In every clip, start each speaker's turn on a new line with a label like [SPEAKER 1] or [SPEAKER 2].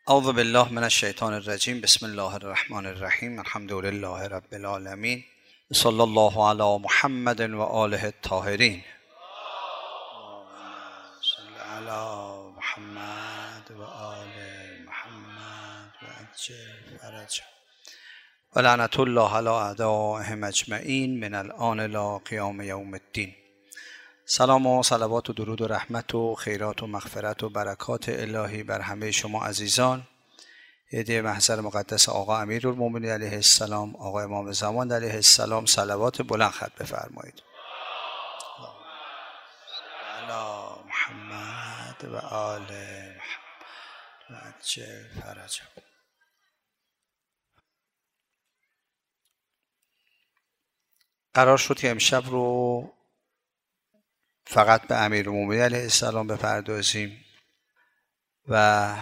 [SPEAKER 1] اعوذ بالله من الشیطان الرجیم. بسم الله الرحمن الرحیم. الحمد لله رب العالمین. صلی الله علی محمد و آله الطاهرین. صلی علی محمد و آل محمد و عجل فرجهم و لعنة الله علی اعدائهم اجمعین من الآن الی قیام یوم الدین. سلام و صلوات و درود و رحمت و خیرات و مغفرت و برکات الهی بر همه شما عزیزان. هدیه محضر مقدس آقا امیرالمومنین علیه السلام، آقا امام زمان علیه السلام، صلوات بلند ختم بفرمایید. علی محمد و آل محمد و عجل فرجهم. قرار شد که امشب رو فقط به امیرالمومنین علیه السلام بپردازیم و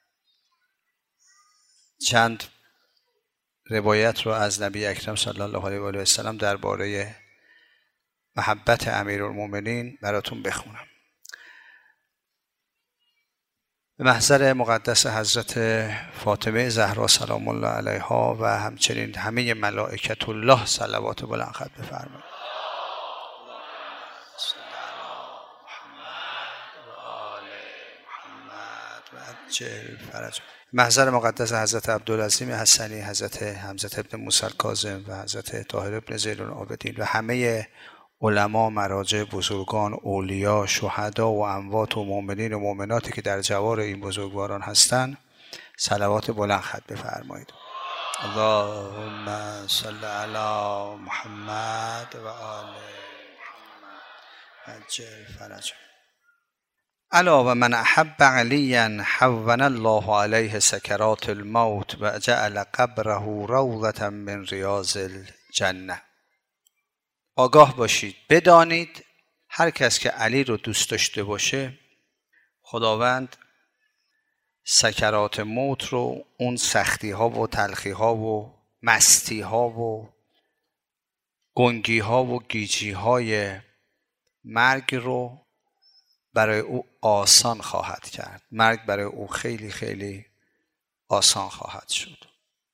[SPEAKER 1] چند روایت رو از نبی اکرم صلی الله علیه و آله و سلم درباره محبت امیرالمومنین براتون بخونم. به محضر مقدس حضرت فاطمه زهرا سلام الله علیها و همچنین همه ملائکت الله صلوات بلند ختم بفرمایید. محضر مقدس حضرت عبدالعظیم حسنی، حضرت حمزه ابن موسی الکاظم و حضرت طاهر ابن زین العابدین و همه علما، مراجع، بزرگان، اولیا، شهدا و اموات و مؤمنین و مؤمناتی که در جوار این بزرگواران هستند صلوات بلند ختم بفرمایید. اللهم صل علی محمد و آل محمد عجل فرجهم. الا و من احب علیا حون الله علیه سکرات الموت و جعل قبره روضة من ریاض الجنه. آگاه باشید، بدانید هر کس که علی رو دوست داشته باشه، خداوند سکرات موت رو، اون سختی ها و تلخی ها و مستی ها و گنگی ها و گیجی های مرگ رو برای او آسان خواهد کرد. مرگ برای او خیلی خیلی آسان خواهد شد.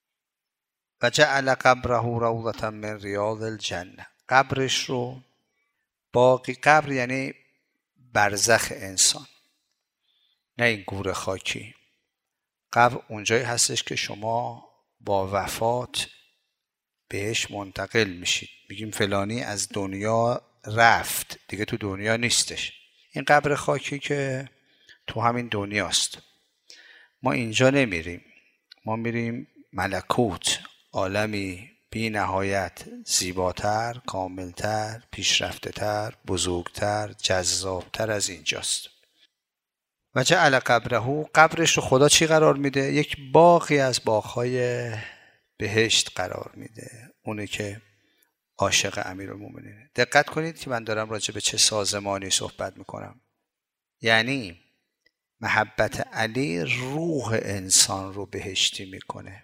[SPEAKER 1] و جعل قبره روضة من ریاض الجنه. قبرش رو باقی، قبر یعنی برزخ انسان، نه این گور خاکی. قبر اونجایی هستش که شما با وفات بهش منتقل میشید. میگیم فلانی از دنیا رفت، دیگه تو دنیا نیستش. این قبر خاکی که تو همین دنیاست. ما اینجا نمیریم، ما میریم ملکوت، عالمی بی نهایت، زیباتر، کاملتر، پیشرفته‌تر، بزرگتر، جذابتر از اینجاست. و جعل قبره، قبرش رو خدا چی قرار میده؟ یک باغی از باغ‌های بهشت قرار میده. اونه که عاشق امیرالمومنینه. دقت کنید که من دارم راجع به چه سازمانی صحبت میکنم. یعنی محبت علی روح انسان رو بهشتی میکنه،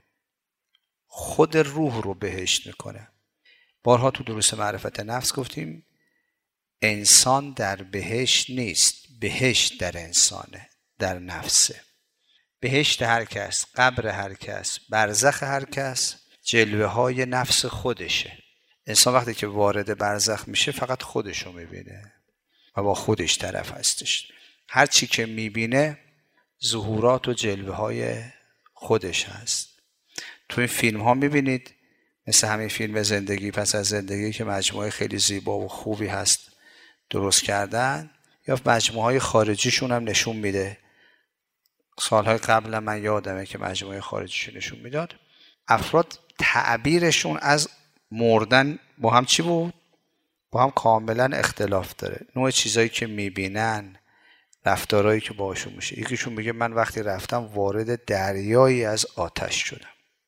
[SPEAKER 1] خود روح رو بهشت میکنه. بارها تو دروس معرفت نفس گفتیم انسان در بهشت نیست، بهشت در انسانه، در نفسه. بهشت هر کس، قبر هر کس، برزخ هر کس جلوه های نفس خودشه. انسان وقتی که وارد برزخ میشه فقط خودشو میبینه و با خودش طرف هستش. هر چی که میبینه ظهورات و جلوه های خودش هست. تو این فیلم ها میبینید مثل همین فیلم زندگی پس از زندگی که مجموعه خیلی زیبا و خوبی هست درست کردن، یا مجموعه های خارجیشون هم نشون میده. سالهای قبل من یادمه که مجموعه خارجیشون نشون میداد. افراد تعبیرشون از مردن با هم چی بود؟ با هم کاملا اختلاف داره. نوع چیزایی که میبینن، رفتارهایی که باشون میشه. یکیشون میگه من وقتی رفتم وارد دریایی از آتش شدم.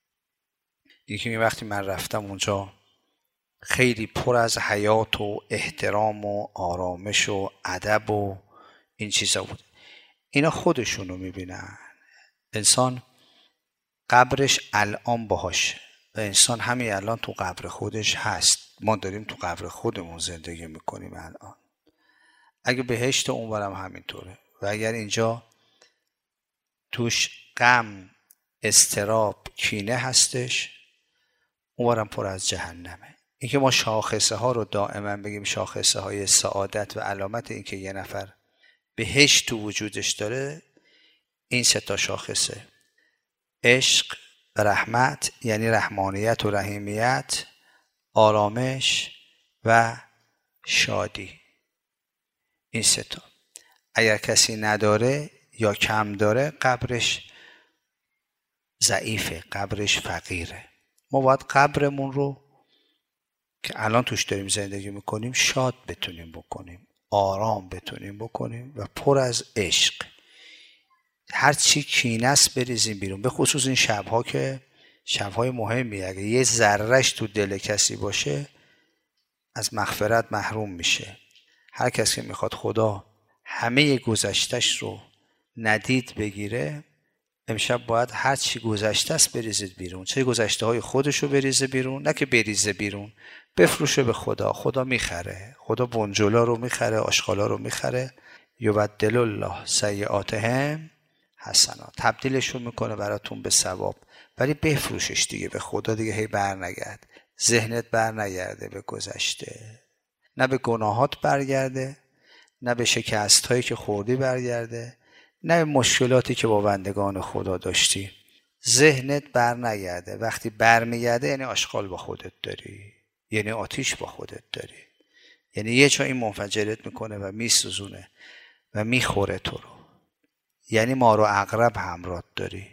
[SPEAKER 1] یکی میگه وقتی من رفتم اونجا خیلی پر از حیات و احترام و آرامش و ادب و این چیزا بود. اینا خودشونو میبینن. انسان قبرش الان باهاشه و انسان همین الان تو قبر خودش هست. ما داریم تو قبر خودمون زندگی میکنیم الان. اگه بهشت اونورم همینطوره. و اگر اینجا توش غم، اضطراب، کینه هستش، اونورم پر از جهنمه. اینکه ما شاخصه ها رو دائما بگیم شاخصه های سعادت و علامت اینکه یه نفر بهشت تو وجودش داره، این 3 تا شاخصه: عشق و رحمت، یعنی رحمانیت و رحیمیت، آرامش و شادی. این 3 تا اگر کسی نداره یا کم داره، قبرش ضعیفه، قبرش فقیره. ما باید قبرمون رو که الان توش داریم زندگی میکنیم شاد بتونیم بکنیم، آرام بتونیم بکنیم و پر از عشق. هر چی کینه است بریزیم بیرون، به خصوص این شبها که شبهای مهمی، اگه یه ذرهش تو دل کسی باشه از مغفرت محروم میشه. هر کسی که میخواد خدا همه گذشتش رو ندید بگیره، امشب باید هر چی گذشته است بریزید بیرون. چه گذشته های خودش رو بریزه بیرون، نه که بریزه بیرون، بفروشه به خدا. خدا میخره، خدا بنجلا رو میخره، آشغالا رو میخره. یبدل الله سیئاتهم حسنات، تبدیلشون میکنه براتون به ثواب. ولی بفروشش دیگه به خدا، دیگه هی بر نگرد، ذهنت بر نگرده به گذشته، نه به گناهات برگرده، نه به شکست هایی که خوردی برگرده، نه به مشکلاتی که با بندگان خدا داشتی. ذهنت بر نگرده. وقتی بر میگرده یعنی آشغال با خودت داری، یعنی آتیش با خودت داری، یعنی یه جایی منفجرت میکنه و میسوزونه و میخوره تو رو. یعنی مار و عقرب همراه داری،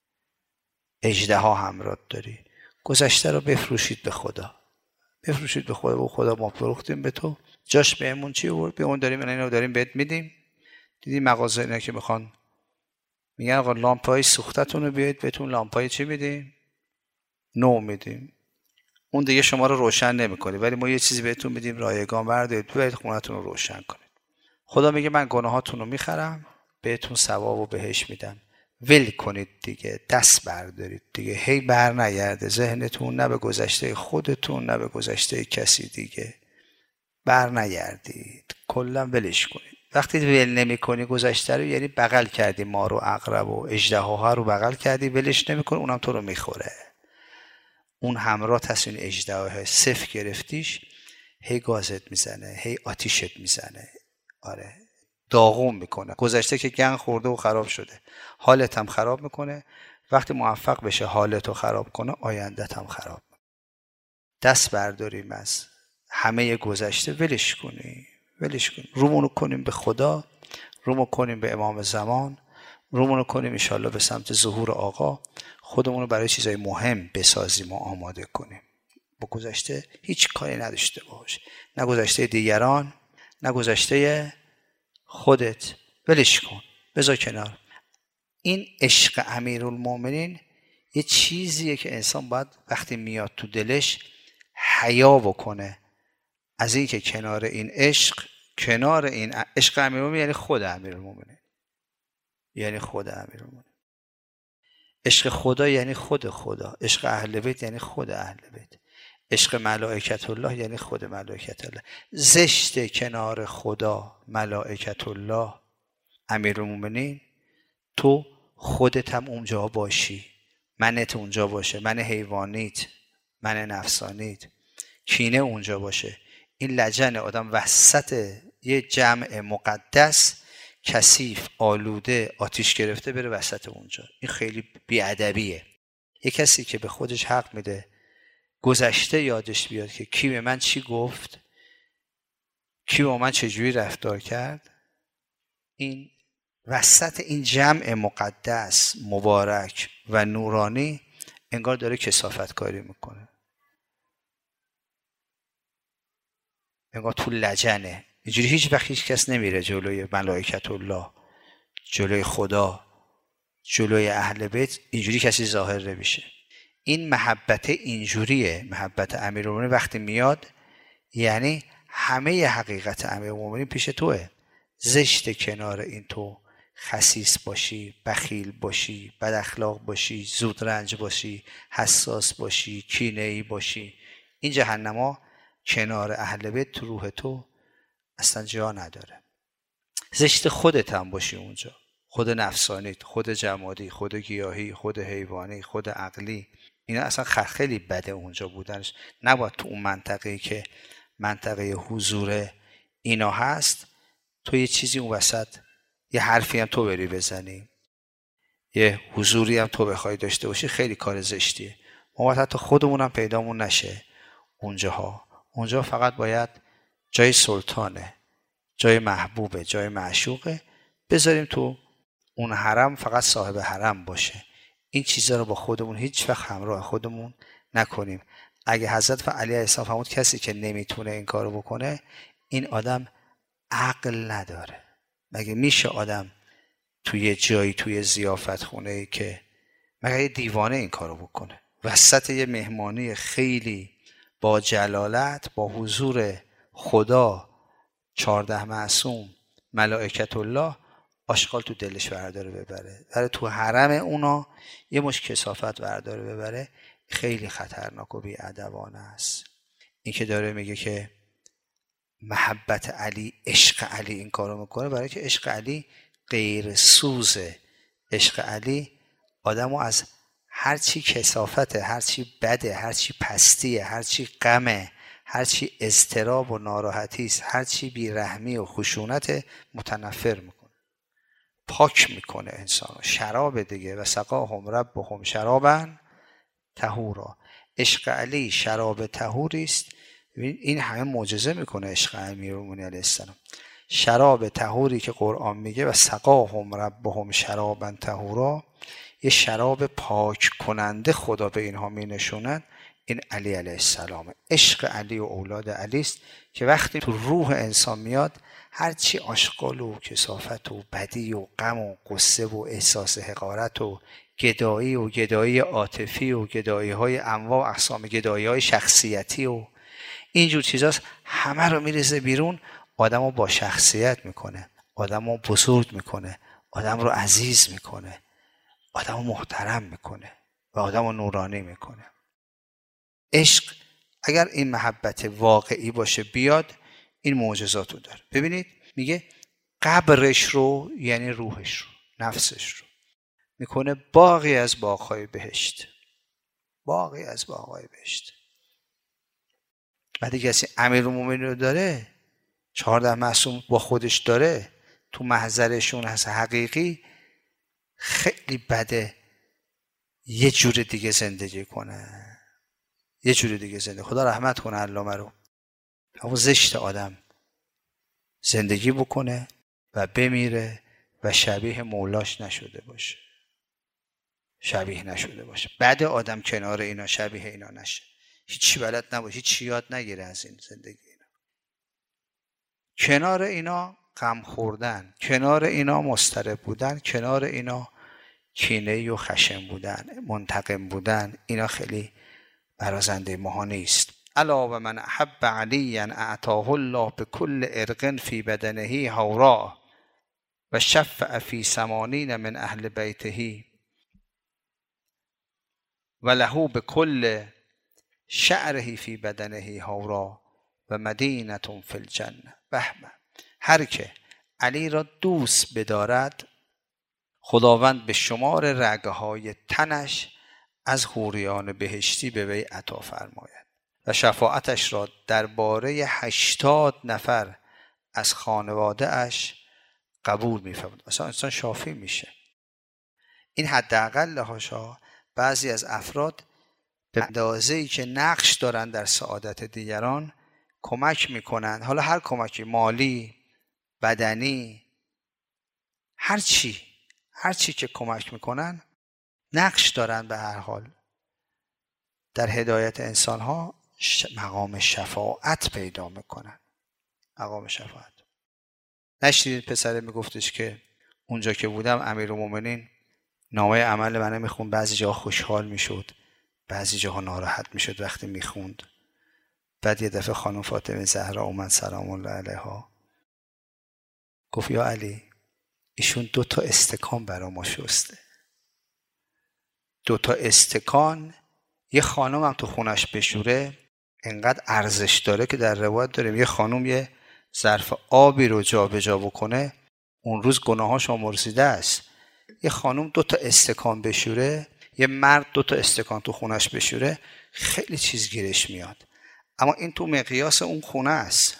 [SPEAKER 1] اژدها همراه داری. گذشته رو بفروشید به خدا، بفروشید به خدا. خدا ما فروختیم به تو، جاش بهمون چی آورد؟ به اون داریم اینا داریم بهت میدیم. دیدی مغازه اینا که میخوان میگن آقا لامپای سوختتون رو بیایید بهتون لامپای چی میدیم؟ نو میدیم. اون دیگه شما رو روشن نمیکنه، ولی ما یه چیزی بهتون میدیم رایگان، بردارید ببرید خونتون رو روشن کنید. خدا میگه من گناهاتون رو میخرم، بهتون ثواب و بهش میدم. ول کنید دیگه، دست بردارید دیگه، هی بر نگرده ذهنتون، نه به گذشته خودتون نه به گذشته کسی دیگه بر نگردید، کلا ولش کنید. وقتی ول نمی‌کنی گذشته رو، یعنی بغل کردی مار و عقرب و اژدهاها رو بغل کردی، ولش نمی‌کنی، اونم تو رو میخوره. اون همراه تصمیم اژدها صفر گرفتیش، هی گازت میزنه، هی آتیشت میزنه. آره، داغون میکنه. گذشته که گن خورده و خراب شده، حالت هم خراب میکنه. وقتی موفق بشه حالتو خراب کنه، آیندت هم خراب میکنه. دست برداریم از همه گذشته، ولش کنیم، ولش کنیم، رومونو کنیم به خدا، رومو کنیم به امام زمان، رومونو کنیم انشالله به سمت ظهور آقا. خودمونو برای چیزای مهم بسازیم و آماده کنیم. با گذشته هیچ کاری نداشته باش، نه گذشته دیگران نه گذشته خودت، ولش کن، بذار کنار. این عشق امیرالمومنین یه چیزیه که انسان باید وقتی میاد تو دلش حیا بکنه از این که کنار این عشق، کنار این عشق امیرالمومنین یعنی خود امیرالمومنین، یعنی خود امیرالمومنین. عشق خدا یعنی خود خدا، عشق اهل بیت یعنی خود اهل بیت، عشق ملائکت الله یعنی خود ملائکت الله. زشت کنار خدا، ملائکت الله، امیرالمومنین، تو خودت هم اونجا باشی، منت اونجا باشه، من حیوانیت، من نفسانیت، کینه اونجا باشه. این لجن آدم وسط یه جمع مقدس کثیف، آلوده، آتیش گرفته بره وسط اونجا، این خیلی بیادبیه. یه کسی که به خودش حق میده گذشته یادش بیاد که کی به من چی گفت، کی با من چجوری رفتار کرد، این وسط این جمع مقدس مبارک و نورانی انگار داره کثافت کاری میکنه، انگار تو لجنه. اینجوری هیچ وقت هیچ کس نمیره جلوی ملائکت الله، جلوی خدا، جلوی اهل بیت، اینجوری کسی ظاهر نمیشه. این محبت اینجوریه. محبت امیرالمومنین وقتی میاد یعنی همه حقیقت امیرالمومنین پیش توه. زشت کنار این تو خسیس باشی، بخیل باشی، بد اخلاق باشی، زودرنج باشی، حساس باشی، کینه‌ای باشی، این جهنما کنار اهل بیت تو روح تو اصلا جا نداره. زشت خودت هم باشی اونجا، خود نفسانی، خود جمادی، خود گیاهی، خود حیوانی، خود عقلی، اینا اصلا خیلی بده اونجا بودنش. نباید تو اون منطقه‌ای که منطقه حضور اینا هست تو یه چیزی اون وسط، یه حرفی هم تو بری بزنی، یه حضوری هم تو بخوای داشته باشی، خیلی کار زشتیه. ما باید حتی خودمونم پیدامون نشه اونجاها. اونجا فقط باید جای سلطانه، جای محبوبه، جای معشوقه، بذاریم تو اون حرم فقط صاحب حرم باشه. این چیزا رو با خودمون هیچ وقت همراه خودمون نکنیم. اگه حضرت علی علیه السلام فرمود کسی که نمیتونه این کارو بکنه، این آدم عقل نداره. مگه میشه آدم توی جایی، توی ضیافت خونه‌ای که مگه یه دیوانه این کارو بکنه وسط یه مهمانی خیلی با جلالت، با حضور خدا، 14 معصوم، ملائکت الله، آشغال تو دلش برداره ببره، برای تو حرم اونا یه مش کثافت برداره ببره، خیلی خطرناک و بی‌ادبانه است. این که داره میگه که محبت علی، عشق علی این کارو میکنه، برای که عشق علی غیر سوزه. عشق علی آدمو از هر چی کثافته، هر چی بده، هر چی پستیه، هر چی غمه، هر چی اضطراب و ناراحتی است، هر چی بیرحمی و خشونت، متنفر میکنه، پاک میکنه انسانو. شراب دیگه، و سقاهم ربهم شرابا طهورا. عشق علی شراب طهوری است. این همه معجزه میکنه عشق امیرالمومنین علیه السلام. شراب طهوری که قرآن میگه و سقاهم ربهم شرابا طهورا، یه شراب پاک کننده خدا به اینها می نشوند. این علی علیه السلام. عشق علی و اولاد علی است که وقتی تو روح انسان میاد، هرچی آشغال و کثافت و بدی و غم و غصه و احساس حقارت و گدایی و گدایی عاطفی و گدایی های انواع و اقسام، گدایی های شخصیتی و اینجور چیزاست، همه رو میریزه بیرون. آدم رو با شخصیت میکنه، آدم رو بزرگ میکنه، آدم رو عزیز میکنه، آدم رو محترم میکنه و آدم رو نورانی میکنه. عشق اگر این محبت واقعی باشه بیاد، این معجزات رو داره. ببینید میگه قبرش رو، یعنی روحش رو، نفسش رو میکنه باغی از باغ‌های بهشت. باغی از باغ‌های بهشت. بعد کسی امیرالمومنین رو داره، 14 معصوم با خودش داره، تو محضرشون هست حقیقی، خیلی بده یه جور دیگه زندگی کنه، یه جور دیگه زندگی. خدا رحمت کنه علامه رو. همون زشت آدم زندگی بکنه و بمیره و شبیه مولاش نشده باشه، شبیه نشده باشه. بعد آدم کنار اینا شبیه اینا نشه، هیچی بلد نباشه، هیچی یاد نگیره از این زندگی اینا. کنار اینا غم خوردن، کنار اینا مضطرب بودن، کنار اینا کینه‌ای و خشم بودن، منتقم بودن، اینا خیلی برازنده ماها نیست. الا و من احب علیا اعطاه الله بكل ارق فی بدنه حورا و شفع فی 80 من اهل بیته و له بكل شعره فی بدنه حورا و مدینه فی الجنه. بهمه. هر که علی را دوست بدارد، خداوند به شمار رگهای تنش از حوریان بهشتی به وی عطا فرماید و شفاعتش را درباره 80 نفر از خانواده اش قبول می‌فرماید. اصلا انسان شافی میشه. این حداقل هاشا بعضی از افراد به اندازه‌ای که نقش دارن در سعادت دیگران کمک میکنن. حالا هر کمکی، مالی، بدنی، هر چی که کمک میکنن، نقش دارن به هر حال در هدایت انسان‌ها. مقام شفاعت پیدا میکنن. مقام شفاعت. نشنیدید پسره میگفتش که اونجا که بودم امیرالمومنین نامه عمل منو میخوند، بعضی جاها خوشحال میشد، بعضی جاها ناراحت میشد وقتی میخوند. بعد یه دفعه خانم فاطمه زهرا اومد سلام الله علیها، گفت یا علی ایشون 2 تا استکان برا ما شسته. 2 تا استکان یه خانم هم تو خونش بشوره انقدر ارزش داره که در روایت داریم یه خانم یه ظرف آبی رو جا به جا بکنه اون روز گناهاش آمرزیده است. یه خانم 2 تا استکان بشوره، یه مرد 2 تا استکان تو خونش بشوره، خیلی چیز گیرش میاد. اما این تو مقیاس اون خونه است.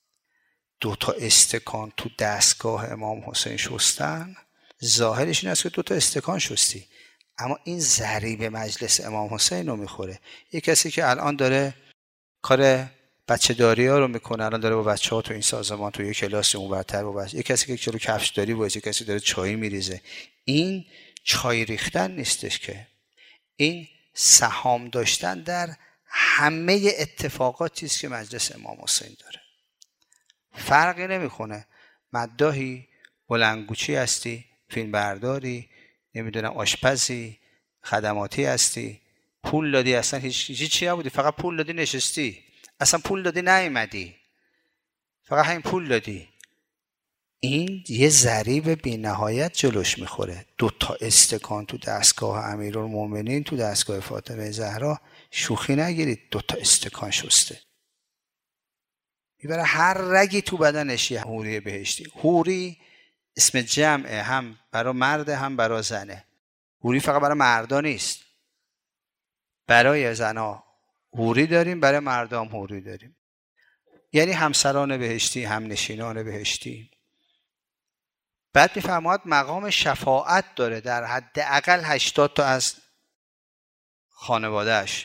[SPEAKER 1] 2 تا استکان تو دستگاه امام حسین شستن، ظاهرش این است که 2 تا استکان شستی، اما این ضریب مجلس امام حسین رو میخوره. یه کسی که الان داره کار بچه داری ها رو میکنه، الان داره با بچه ها تو این سازمان تو یک کلاس اونورتر با بچه، یه کسی که چلو کفش داری باشه، یه کسی داره چای میریزه، این چای ریختن نیستش که، این سهام داشتن در همه اتفاقاتی است که مجلس امام حسین داره. فرقی نمیکنه مداحی، بلندگوچی هستی، فیلم برداری، نمیدونم آشپزی، خدماتی هستی، پول دادی، اصلا هیچی نبودی، فقط پول دادی نشستی، اصلا پول دادی نیومدی، فقط همین پول دادی، این یه ضریب بی نهایت جلوش میخوره. 2 تا استکان تو دستگاه امیرالمومنین، تو دستگاه فاطمه زهرا، شوخی نگیرید. 2 تا استکان شسته میبره هر رگی تو بدنش یه حوری بهشتی. حوری اسم جمعه، هم برای مرد هم برای زنه. حوری فقط برای مردا نیست، برای زنا حوری داریم، برای مردم حوری داریم، یعنی همسران بهشتی، هم نشینان بهشتی. بعد میفرماید مقام شفاعت داره در حداقل 80 تا از خانوادهش،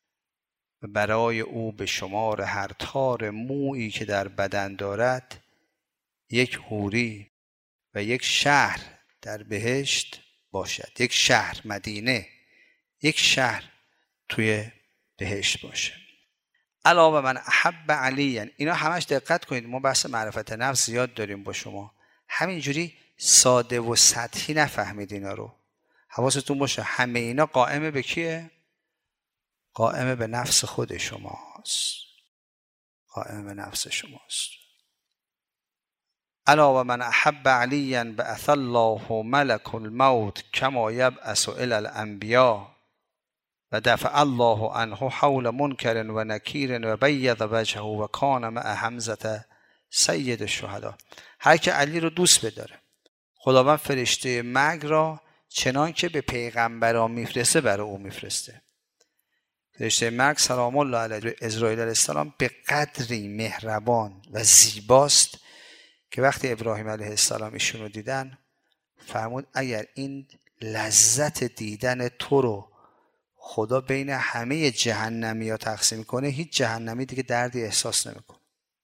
[SPEAKER 1] برای او به شمار هر تار مویی که در بدن دارد یک حوری و یک شهر در بهشت باشد. یک شهر، مدینه، یک شهر توی بهشت باشه. علاوه من احب علی، اینا همش دقت کنید، ما بحث معرفت نفس زیاد داریم با شما، همینجوری ساده و سطحی نفهمید اینا رو. حواستون باشه همه اینا قائمه به کیه؟ قائمه به نفس خود شماست. قائمه به نفس شماست. علاوه من احب علی بعث الله ملک الموت کما یبعث الی الانبیاء و دفع الله عنه حول منکر و نکیر و بیض وجهه و کان مع حمزه سید الشهدا. هر که علی رو دوست بداره، خداوند فرشته مرگ را چنان که به پیغمبران میفرسته برای او میفرسته. فرشته مرگ سلام الله علیه اسرائیل علیه السلام به قدری مهربان و زیباست که وقتی ابراهیم علیه السلام ایشون رو دیدن فرمود اگر این لذت دیدن تو رو خدا بین همه جهنمی ها تقسیم کنه، هیچ جهنمی دیگه دردی احساس نمیکنه.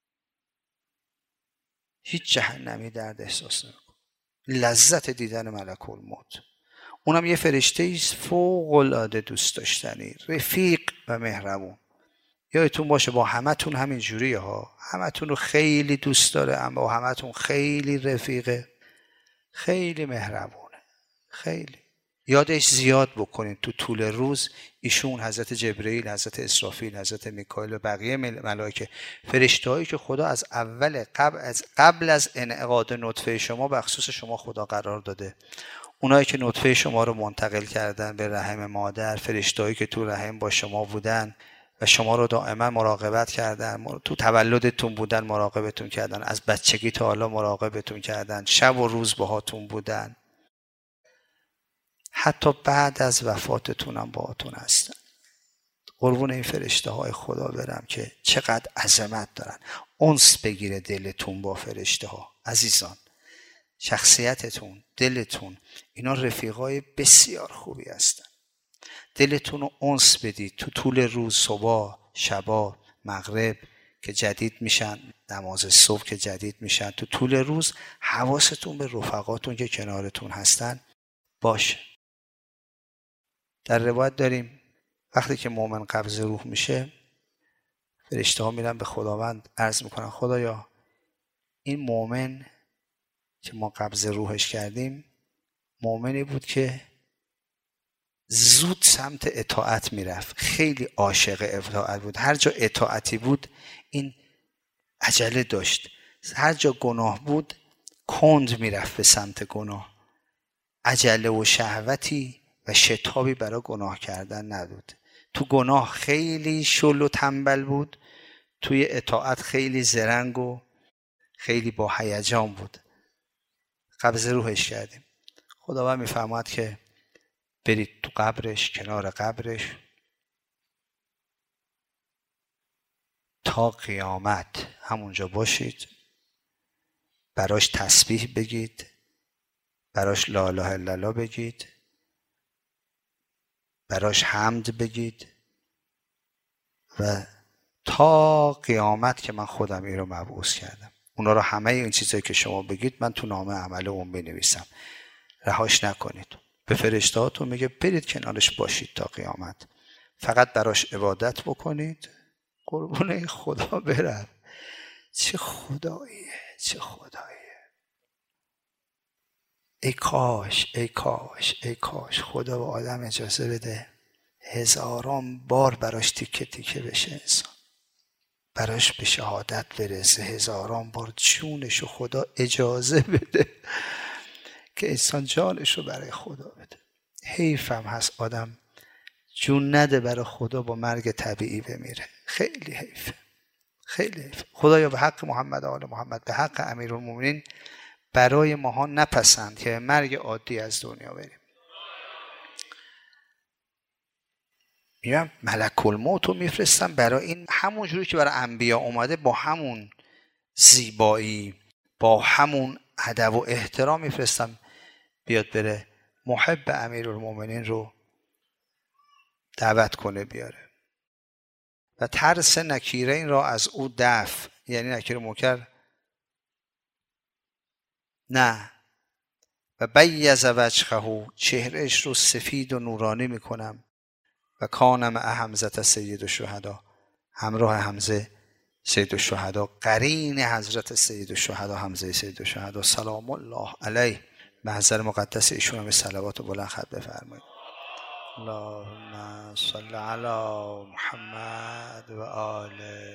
[SPEAKER 1] هیچ جهنمی درد احساس نمیکنه. لذت دیدن ملک الموت، اونم یه فرشته فوق العاده دوست داشتنی، رفیق و مهربون. یادتون باشه با همتون همین جوریه ها، همتون رو خیلی دوست داره، اما با همتون خیلی رفیقه، خیلی مهربونه. خیلی یادش زیاد بکنید تو طول روز ایشون، حضرت جبرئیل، حضرت اسرافیل، حضرت میکائیل و بقیه ملائکه، فرشته‌هایی که خدا از اول قبل از انعقاد نطفه شما بخصوص شما خدا قرار داده، اونایی که نطفه شما رو منتقل کردن به رحم مادر، فرشته‌هایی که تو رحم با شما بودن و شما رو دائما مراقبت کردن، تو تولدتون بودن، مراقبتون کردن، از بچگی تا حالا مراقبتون کردن، شب و روز باهاتون بودن، حتی بعد از وفاتتون هم باهاتون هستن. قربون این فرشته های خدا برم که چقدر عظمت دارن. انس بگیره دلتون با فرشته ها عزیزان، شخصیتتون، دلتون، اینا رفیقای بسیار خوبی هستن. دلتون رو انس بدید تو طول روز، صبح، شبا، مغرب که جدید میشن، نماز صبح که جدید میشن، تو طول روز حواستون به رفقاتون که کنارتون هستن باشه. در روایت داریم وقتی که مؤمن قبض روح میشه، فرشته ها میرن به خداوند عرض میکنن خدایا این مؤمن که ما قبض روحش کردیم مؤمنی بود که زود سمت اطاعت میرفت، خیلی عاشق اطاعت بود، هر جا اطاعتی بود این عجله داشت، هر جا گناه بود کند میرفت به سمت گناه، عجله و شهوتی و شتابی برای گناه کردن نبود. تو گناه خیلی شل و تنبل بود، توی اطاعت خیلی زرنگ و خیلی با هیجان بود. قبض روحش کردیم. خداوند میفرماد که برید تو قبرش، کنار قبرش تا قیامت همونجا باشید، براش تسبیح بگید، براش لا اله الا الله بگید، براش حمد بگید و تا قیامت که من خودم این رو مبعوث کردم. اونا رو همه این چیزایی که شما بگید من تو نامه عمل اون بنویسم. رهاش نکنید. به فرشتهاتون میگه برید کنارش باشید تا قیامت. فقط براش عبادت بکنید. قربون خدا برم. چه خداییه، چه خداییه. ای کاش، ای کاش، ای کاش خدا به آدم اجازه بده هزاران بار براش تیکه تیکه بشه انسان، براش به شهادت برسه، هزاران بار جونشو خدا اجازه بده که انسان جانشو برای خدا بده. حیفم هست آدم جون نده برای خدا با مرگ طبیعی بمیره. خیلی حیفه، خیلی حیفه. خدایا به حق محمد آل محمد، به حق امیرالمومنین برای ماها نپسند که مرگ عادی از دنیا بریم. میگم ملک الموت رو میفرستم برای این، همون جوری که برای انبیا اومده با همون زیبایی، با همون ادب و احترام میفرستم بیاد بره محب امیرالمومنین رو دعوت کنه بیاره و ترس نکیره این را از او دفع، یعنی نکیر منکر نه، و بیض وجهه، چهرهش رو سفید و نورانی میکنم و کان مع حمزه سید الشهدا، همراه حمزه سید الشهدا، قرین حضرت سید الشهدا حمزه سید الشهدا سلام الله علیه. محضر مقدس ایشون هم صلوات و بلند خط بفرمایید. اللهم صل علی محمد و آل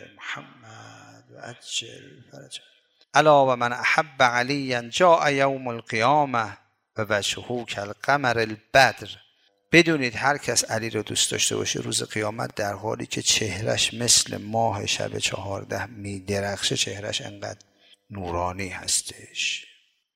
[SPEAKER 1] محمد و عجل فرجه. الا و من احب علیا جاء یوم القیامه و وجهه کالقمر البدر. بدونید هر کس علی رو دوست داشته باشه روز قیامت در حالی که چهرش مثل ماه شب 14 میدرخشه، چهرش انقدر نورانی هستش.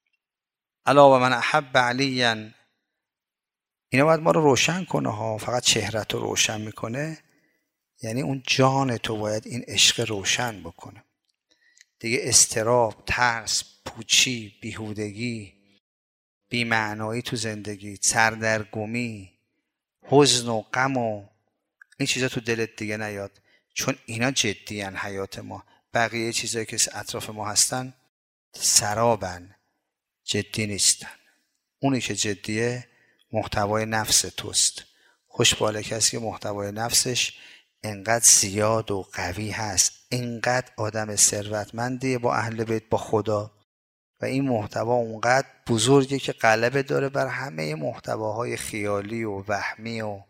[SPEAKER 1] الا و من احب علیا، اینا باید ما رو روشن کنه ها. فقط چهرت رو روشن میکنه، یعنی اون جان تو باید این عشق روشن بکنه دیگه. اضطراب، ترس، پوچی، بیهودگی، بی‌معنایی تو زندگی، سردرگمی، حزن و غم و این چیزا تو دلت دیگه نیاد، چون اینا جدی ان حیات ما. بقیه چیزایی که اطراف ما هستن سرابن، جدی نیستن. اونی که جدیه محتوای نفس توست. خوشباله کسی که محتوای نفسش انقدر زیاد و قوی هست، انقدر آدم ثروتمندیه با اهل بیت، با خدا، و این محتوا اونقدر بزرگه که غلبه داره بر همه محتواهای خیالی و وهمی و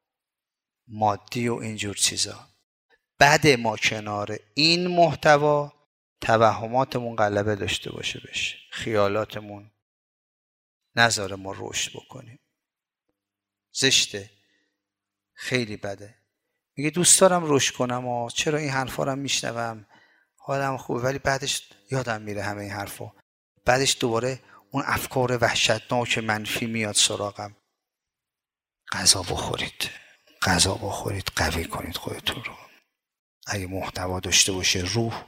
[SPEAKER 1] مادی و اینجور چیزا. بعد ما کنار این محتوا توهماتمون غلبه داشته باشه بشه، خیالاتمون نذاره ما رشد بکنیم. زشته، خیلی بده. میگه دوست دارم رشد کنم و چرا این حرفا رو میشنوم، حالم خوبه، ولی بعدش یادم میره همه این حرفا، بعدش دوباره اون افکار وحشتناک منفی میاد سراغم. غذا بخورید، غذا بخورید، قوی کنید خودتون رو. اگه محتوا داشته باشه روح،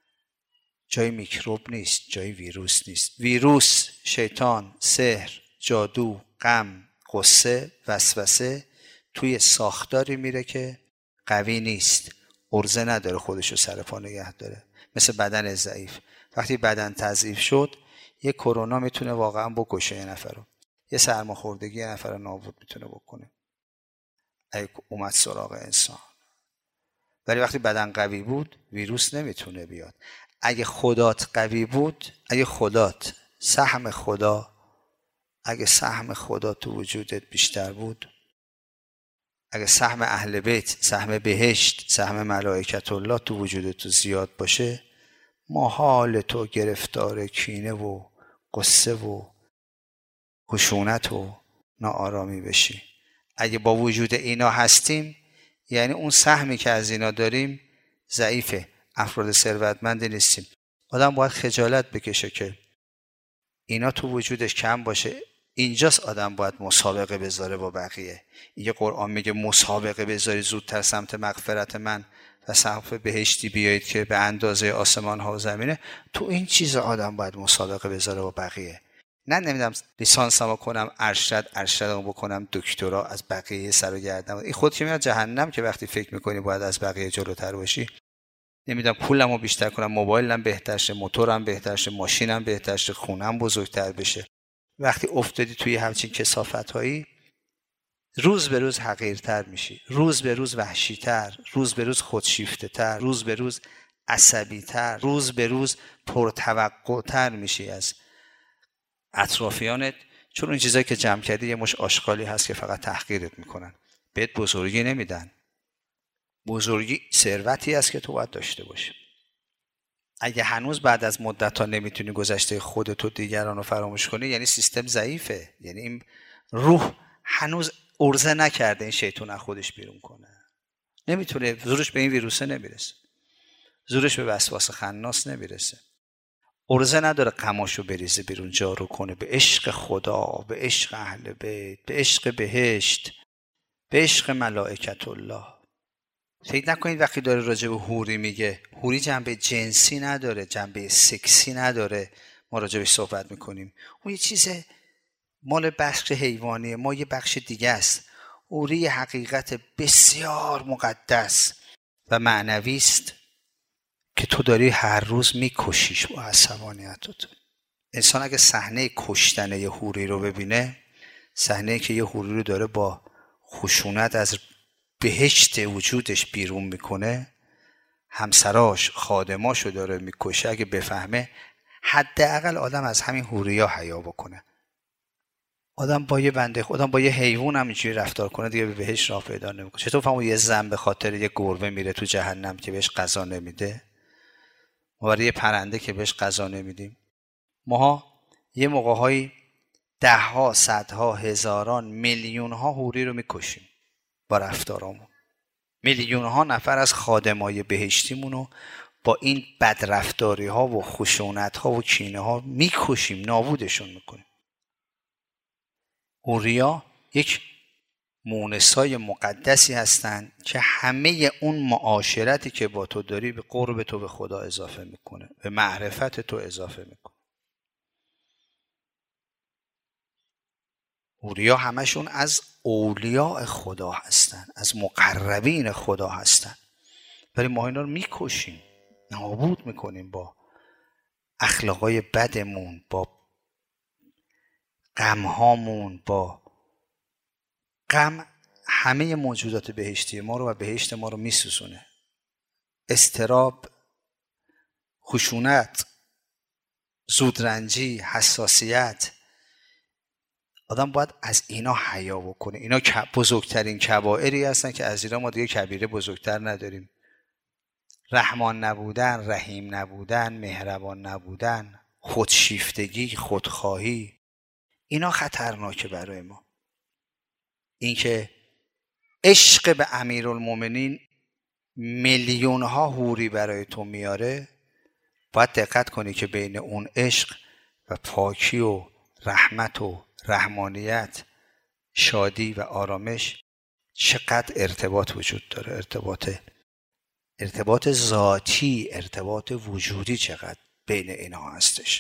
[SPEAKER 1] جای میکروب نیست، جای ویروس نیست. ویروس، شیطان، سحر، جادو، غم، غصه، وسوسه توی ساختاری میره که قوی نیست، عرضه نداره خودشو سر پا نگه داره، مثل بدن ضعیف. وقتی بدن تضعیف شد، یه کرونا میتونه واقعا بکشه یه نفر رو، یه سرماخوردگی یه نفر رو نابود میتونه بکنه اگه اومد سراغ انسان. ولی وقتی بدن قوی بود ویروس نمیتونه بیاد. اگه خدات قوی بود، اگه خدات سهم خدا، اگه سهم خدا تو وجودت بیشتر بود، اگه سهم اهل بیت، سهم بهشت، سهم ملائکت الله تو وجودت تو زیاد باشه، محال تو گرفتار کینه و قصه و خشونت و ناآرامی بشی. اگه با وجود اینا هستیم، یعنی اون سهمی که از اینا داریم ضعیفه، افراد ثروتمند نیستیم. آدم باید خجالت بکشه که اینا تو وجودش کم باشه، اینجاست آدم باید مسابقه بذاره با بقیه. یه قرآن میگه مسابقه بذاری زودتر سمت مغفرت من و سقف بهشتی بیایید که به اندازه آسمان ها و زمینه. تو این چیز آدم باید مسابقه بذاره با بقیه. نه نمیدونم لیسانسمو کنم ارشدمو بکنم دکترا از بقیه سر و گردن. این خود که میاد جهنم که وقتی فکر میکنی باید از بقیه جلوتر باشی. نمیدونم پولمو بیشتر کنم، موبایلم بهتر شه، موتورم بهتر شه، ماشینم بهتر شه، خونم بزرگتر بشه. وقتی افتادی توی همچین کثافت‌هایی روز به روز حقیرتر میشی، روز به روز وحشی‌تر، روز به روز خودشیفته‌تر، روز به روز عصبی‌تر، روز به روز پرتوقع‌تر میشی از اطرافیانت، چون اون چیزایی که جمع کردی یه مش آشغالی هست که فقط تحقیرت میکنن، بهت بزرگی نمیدن. بزرگی ثروتی است که تو باید داشته باشی. اگه هنوز بعد از مدت‌ها نمیتونی گذشته خودت و دیگران رو فراموش کنی، یعنی سیستم ضعیفه، یعنی این روح هنوز عرضه نکرده این شیطان از خودش بیرون کنه. نمیتونه، زورش به این ویروسه نمیرسه، زورش به وسواس خناس نمیرسه، عرضه نداره غماشو بریزه بیرون، جارو کنه به عشق خدا، به عشق اهل بیت، به عشق بهشت، به عشق ملائکت الله. فکر نکنید وقتی داره راجع به حوری میگه، حوری جنبه جنسی نداره، جنبه سکسی نداره، ما راجع بهش صحبت میکنیم. اون یه چیز مال بخش حیوانیه، ما یه بخش دیگه است. حوری حقیقت بسیار مقدس و معنوی است که تو داری هر روز میکشیش با عصبانیتت. انسان اگه صحنه کشتن یه حوری رو ببینه، صحنه که یه حوری رو داره با خشونت از بهشت وجودش بیرون میکنه، همسراش خادماشو داره میکشه، اگه بفهمه حداقل آدم از همین حوریا حیا بکنه. آدم با یه بنده خدا، با یه حیوان هم اینجوری رفتار کنه دیگه به بهشت راه پیدا نمیکنه. چطور فهمو یه زن به خاطر یه گربه میره تو جهنم که بهش غذا نمیده؟ ما برای یه پرنده که بهش غذا نمیدیم. ماها یه موقع‌هایی ده‌ها، صدها، هزاران، میلیون‌ها حوری رو میکشیم با رفتارامون. میلیون‌ها نفر از خادمای بهشتیمونو با این بدرفتاری‌ها و خشونت‌ها و کینه‌ها میکشیم، نابودشون میکنیم. حوریا یک مونسای مقدسی هستند که همه اون معاشرتی که با تو داری به قرب تو به خدا اضافه میکنه، به معرفت تو اضافه میکنه. حوریا همشون از اولیاء خدا هستن، از مقربین خدا هستن، ولی ما اینا رو میکشیم، نابود میکنیم با اخلاقای بدمون، با غمهامون. با غم همه موجودات بهشتی ما رو و بهشت ما رو میسوزونه. اضطراب، خشونت، زودرنجی، حساسیت. آدم باید از اینا حیا بکنه. اینا بزرگترین کبائری هستن که از اینا ما دیگه کبیره بزرگتر نداریم. رحمان نبودن، رحیم نبودن، مهربان نبودن، خودشیفتگی، خودخواهی، اینا خطرناکه برای ما. اینکه عشق به امیرالمومنین میلیون‌ها حوری برای تو میاره، باید دقت کنی که بین اون عشق و پاکی و رحمت و رحمانیت، شادی و آرامش چقدر ارتباط وجود داره. ارتباط ذاتی، ارتباط وجودی چقدر بین اینها هستش.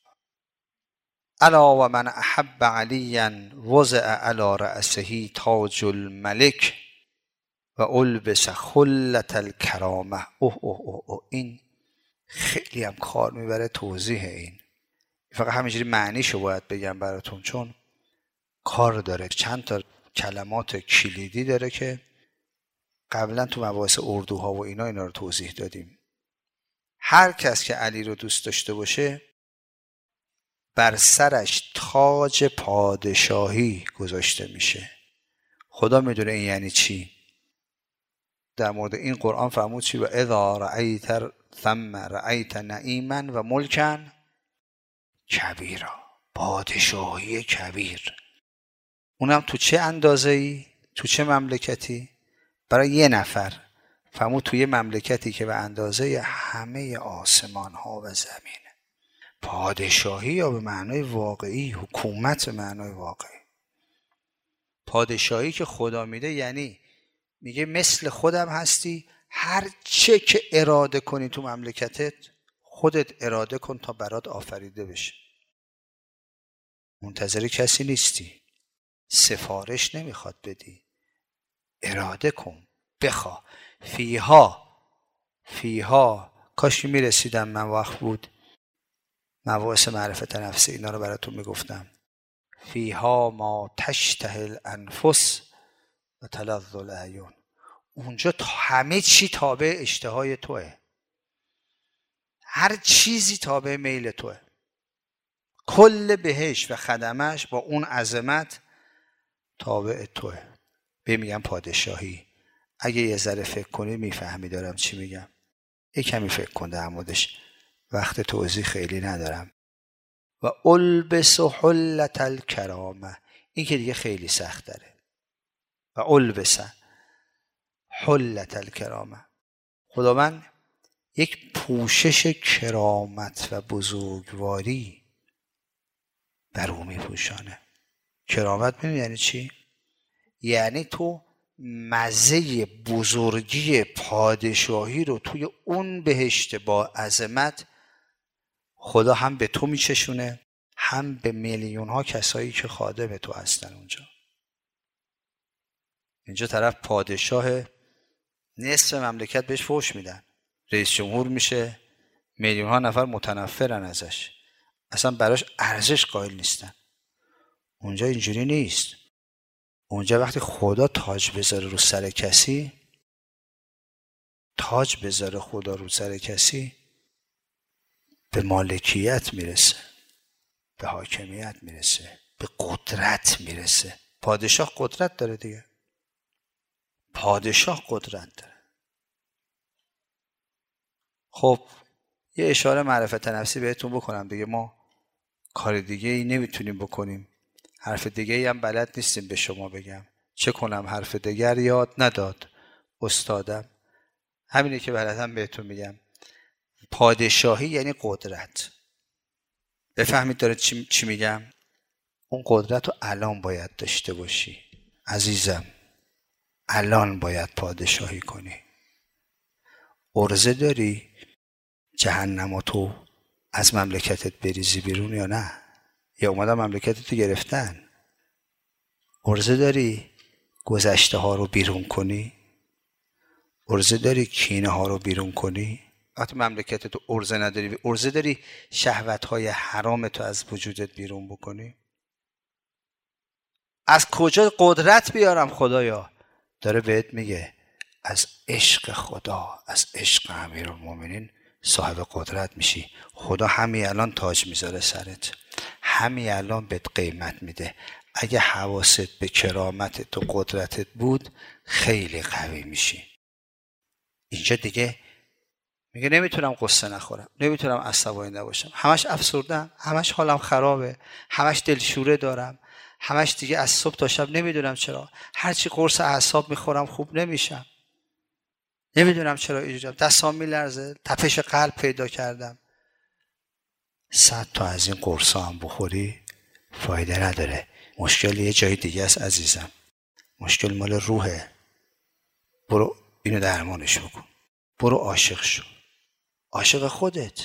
[SPEAKER 1] الا و من احب علیا وضع علی رأسه تاج الملک و البس خلة الکرامه. این خیلی هم کار میبره توضیح این. فقط همینجوری معنیشو باید بگم براتون، چون کار داره. چند تا کلمات کلیدی داره که قبلا تو مباحث اردوها و اینا رو توضیح دادیم. هر کس که علی رو دوست داشته باشه، بر سرش تاج پادشاهی گذاشته میشه. خدا میدونه این یعنی چی. در مورد این قرآن فرمود چی؟ و اذا رأیت ثم رأیت نعیما و ملکا کبیرا. پادشاهی کبیر. اونم تو چه اندازه‌ای؟ تو چه مملکتی؟ برای یه نفر. فرمود توی مملکتی که به اندازه همه آسمان ها و زمینه. پادشاهی یا به معنای واقعی، حکومت به معنای واقعی. پادشاهی که خدا میده یعنی میگه مثل خودم هستی، هر چه که اراده کنی تو مملکتت خودت اراده کن تا برات آفریده بشه. منتظر کسی نیستی، سفارش نمیخواد بدی، اراده کن، بخوا. فیها کاش میرسیدم من وقت بود مباحث معرفت نفسی اینا رو براتون میگفتم. فیها ما تشتهی الانفس و تلظ الاعین. اونجا همه چی تابع اشتهای توه، هر چیزی تابع میل توه. کل بهش و خدمش با اون عظمت تابع توه. میگم پادشاهی. اگه یه ذره فکر کنی میفهمی دارم چی میگم. یه کمی فکر کن در موردش، وقت توضیح خیلی ندارم. و البس حلة الکرامه، این که دیگه خیلی سخت داره. و البس حلة الکرامه، خداوند یک پوشش کرامت و بزرگواری بر او میپوشانه. کرامت ببین یعنی چی؟ یعنی تو مزه بزرگی پادشاهی رو توی اون بهشت با عظمت خدا هم به تو میچشونه، هم به میلیون ها کسایی که خادم تو هستن اونجا. اینجا طرف پادشاه، نصف مملکت بهش فحش میدن، رئیس جمهور میشه، میلیون ها نفر متنفرن ازش، اصلا براش ارزش قائل نیستن. اونجا اینجوری نیست. اونجا وقتی خدا تاج بذاره رو سر کسی، خدا رو سر کسی، به مالکیت میرسه، به حاکمیت میرسه، به قدرت میرسه. پادشاه قدرت داره دیگه. پادشاه قدرت داره. خب یه اشاره معرفت نفسی بهتون بکنم دیگه. ما کار دیگه ای نمیتونیم بکنیم، حرف دیگه ای هم بلد نیستیم به شما بگم. چه کنم؟ حرف دیگر یاد نداد استادم. همینه که بلدم بهتون میگم. پادشاهی یعنی قدرت. بفهمید داره چی میگم؟ اون قدرت رو الان باید داشته باشی عزیزم. الان باید پادشاهی کنی. عرضه داری جهنم تو از مملکتت بریزی بیرون یا نه؟ یا اومدن مملکتت رو گرفتن؟ عرضه داری گذشته ها رو بیرون کنی؟ عرضه داری کینه ها رو بیرون کنی؟ وقتی مملکتت رو عرضه نداری، عرضه داری شهوت های حرام تو از وجودت بیرون بکنی؟ از کجا قدرت بیارم خدایا؟ داره بهت میگه از عشق خدا، از عشق امیرالمومنین صاحب قدرت میشی. خدا همین الان تاج میذاره سرت، همین الان بهت قیمت میده. اگه حواست به کرامتت و قدرتت بود خیلی قوی میشی. اینجا دیگه میگه نمیتونم قصه نخورم، نمیتونم عصبانی نباشم، همش افسردم، همش حالم خرابه، همش دلشوره دارم، همش دیگه از صبح تا شب نمیدونم چرا هرچی قرص اعصاب میخورم خوب نمیشم، نمیدونم چرا اینجوریه، دستام میلرزه، تپش قلب پیدا کردم. 100 تا از این قرصا هم بخوری فایده نداره. مشکل یه جای دیگه است عزیزم. مشکل مال روحه. برو اینو درمانش بکن. برو عاشق شو. عاشق خودت.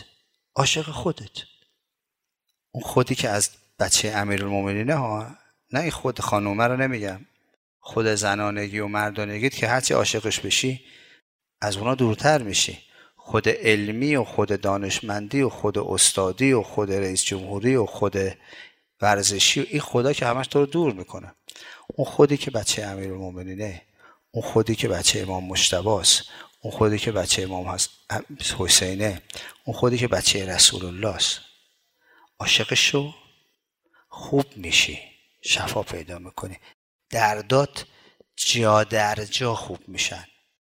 [SPEAKER 1] اون خودی که از بچه امیرالمومنینه ها، نه این خود خانومه رو نمیگم، خود زنانگی و مردانگیت که هرچی عاشقش بشی از اونا دورتر میشی. خود علمی و خود دانشمندی و خود استادی و خود رئیس جمهوری و خود ورزشی و این خدا که همش تو رو دور میکنه. اون خودی که بچه امیرالمومنینه، اون خودی که بچه امام مجتبی‌ست، اون خودی که بچه امام حسینه، اون خودی که بچه رسول الله است، عاشقش شو، خوب میشی، شفا پیدا میکنی، دردات جا در جا خوب میشن.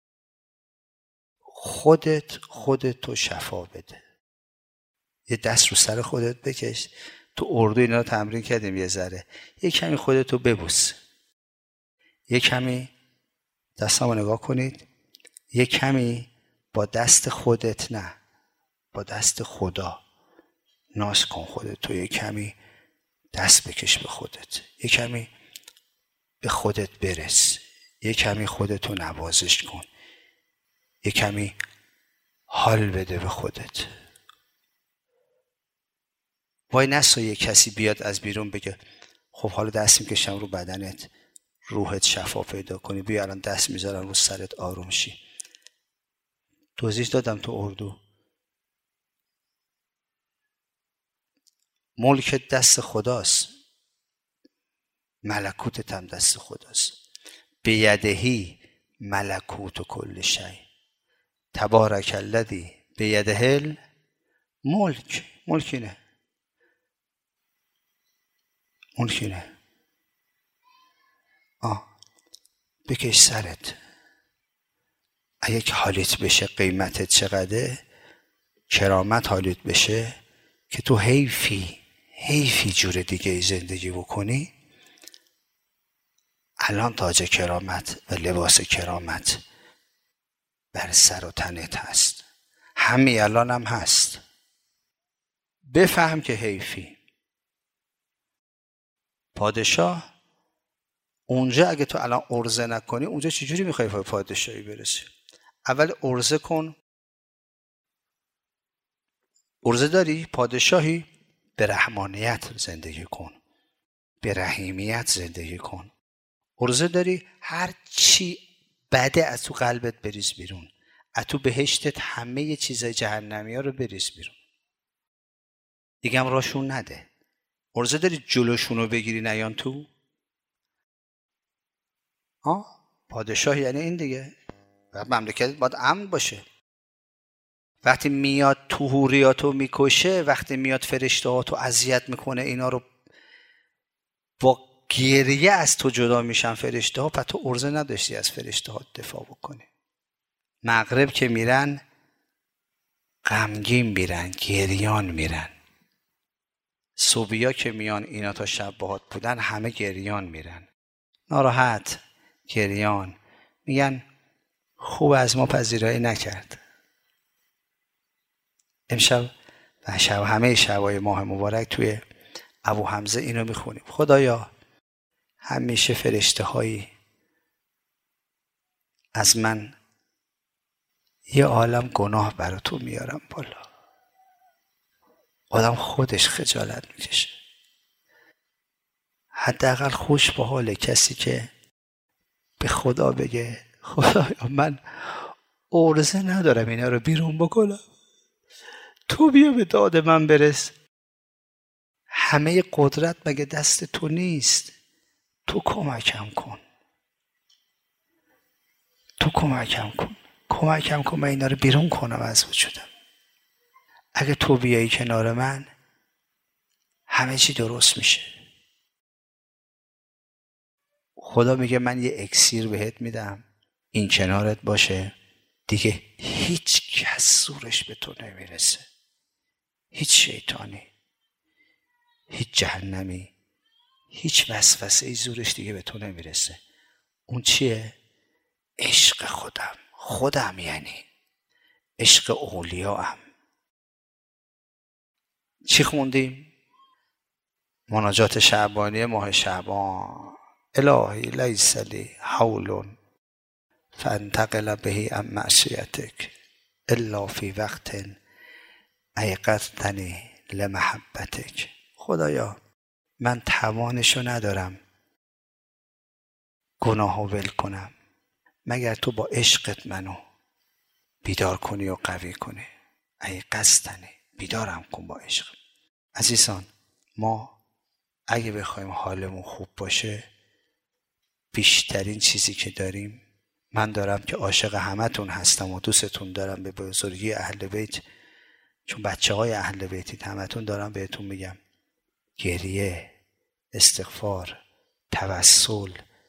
[SPEAKER 1] خودت شفا بده. یه دست رو سر خودت بکش. تو اردو اینا رو تمرین کردیم یه ذره. یه کمی خودتو ببوس. یه کمی دستمو نگاه کنید. یه کمی با دست خودت، نه با دست خدا ناز کن خودت، یه کمی دست بکش به خودت، یه کمی به خودت برس، یه کمی خودتو نوازش کن، یه کمی حال بده به خودت. وای نسا یه کسی بیاد از بیرون بگه خب حالا دست میکشم رو بدنت، روحت شفا پیدا کنی، بیا الان دست میذارم رو سرت آروم شی. توضیح دادم تو اردو. ملکت دست خداست، ملکوتت هم دست خداست. بیدهی ملکوت و کل شی، تبارک الذی بیده الملک. ملکینه، ملکینه. بکش سرت. اگه که حالیت بشه قیمتت چقدره، کرامت حالیت بشه که تو حیفی جور دیگه ای زندگی بکنی، الان تاج کرامت و لباس کرامت بر سر و تنت هست، همین الان هم هست. بفهم که حیفی. پادشاه اونجا اگه تو الان عرضه نکنی، اونجا چجوری میخوای به پادشاهی برسی؟ اول عرضه کن. عرضه داری؟ پادشاهی؟ به رحمانیت زندگی کن، به رحیمیت زندگی کن. عرضه داری؟ هر چی بده از تو قلبت بریز بیرون، از تو بهشتت همه چیزای جهنمی ها رو بریز بیرون، دیگه هم راشون نده. عرضه داری جلوشون رو بگیری نیان تو؟ پادشاه یعنی این دیگه. مملکت باید امن باشه. وقتی میاد تو حوریاتو میکشه، وقتی میاد فرشته هاتو اذیت میکنه، اینا رو با گریه از تو جدا میشن فرشته ها، پس تو عرضه نداشتی از فرشته ها دفاع بکنی. مغرب که میرن غمگین میرن، گریان میرن. صبحیا که میان اینا تا شب باهات بودن همه گریان میرن، ناراحت، گریان، میگن خوب از ما پذیرایی نکرد. امشب و شب همه شبای ماه مبارک توی ابو حمزه اینو میخونیم: خدایا همیشه فرشته هایی از من یه عالم گناه برا تو میارم بالا. آدم خودش خجالت میکشه. حداقل خوش به حال کسی که به خدا بگه خدایا من عرضه ندارم اینا رو بیرون بکنم، تو بیا به داد من برس. همه قدرت مگه دست تو نیست؟ تو کمکم کن، تو کمکم کن من اینا رو بیرون کنم از وجودم. اگه تو بیایی کنار من همه چی درست میشه. خدا میگه من یه اکسیر بهت میدم، این کنارت باشه، دیگه هیچ کس زورش به تو نمیرسه، هیچ شیطانی، هیچ جهنمی، هیچ وسوسه‌ای زورش دیگه به تو نمیرسه. اون چیه؟ عشق خودم، یعنی عشق اولیاءم. چی خوندیم؟ مناجات شعبانی ماه شعبان: الهی لیس لی حول فانتقل به عن معصیتک الا فی وقت ایقظتنی لمحبتک. خدایا من توانشو ندارم گناهو ول کنم مگر تو با عشقت منو بیدار کنی و قوی کنی. ایقظتنی، بیدارم کن با عشق. عزیزان، ما اگه بخوایم حالمون خوب باشه، بیشترین چیزی که داریم، من دارم که عاشق همتون هستم و دوستتون دارم به بزرگی اهل بیت، چون بچه های اهل بیتید، همتون دارم بهتون میگم گریه، استغفار، توسل،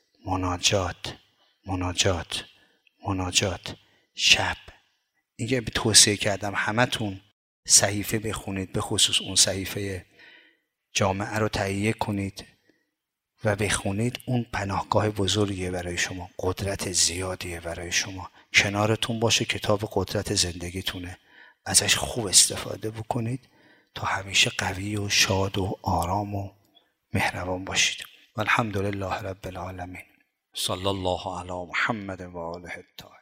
[SPEAKER 1] مناجات، شب. اینکه توصیه کردم همتون صحیفه بخونید، به خصوص اون صحیفه جامعه رو تهیه کنید و بخونید. اون پناهگاه بزرگیه برای شما، قدرت زیادیه برای شما، کنارتون باشه، کتاب قدرت زندگیتونه، ازش خوب استفاده بکنید تا همیشه قوی و شاد و آرام و مهربان باشید. و الحمدلله رب العالمین. صلی الله علی محمد و آله الطاهرین.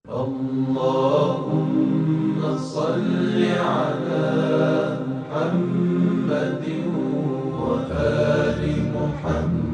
[SPEAKER 2] اللهم صل على محمد وآل محمد.